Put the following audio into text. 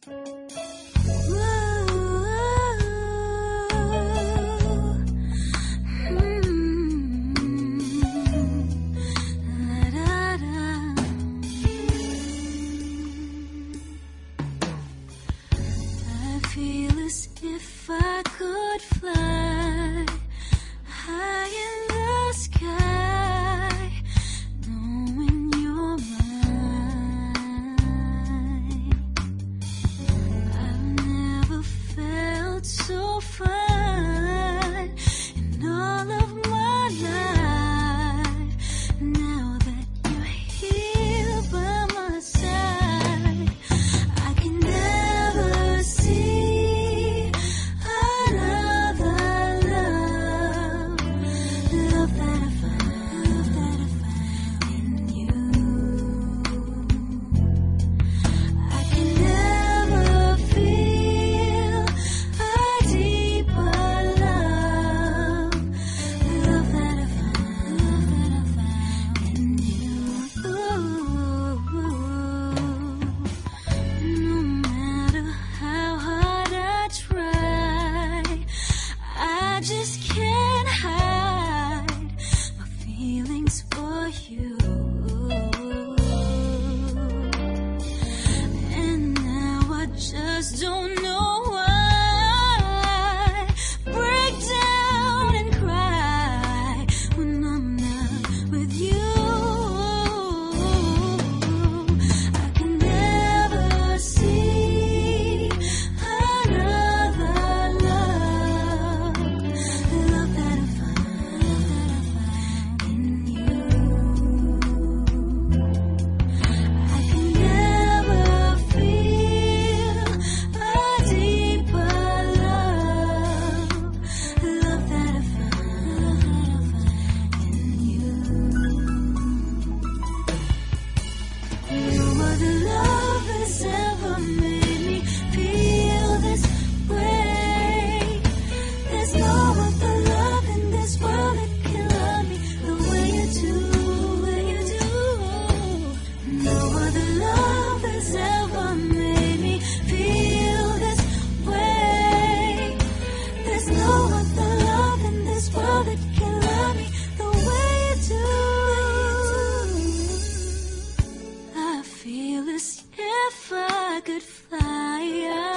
Feel as if I could fly high in the sky, knowing you're mine. I've never felt so fine in all of my life. Now that you're here by my side, I can never see I just can't hide my feelings for you. And now I just don't know why. Break down and cry when I'm not with you. I can never see another love that I find in you. I can never feel a deeper love that I find in you. No other love has ever made me feel this way. There's no other love in this world that can love me the way you do, No other love has ever made me feel this way. There's no other love in this world that can love me the way you do. I feel as if I could fly.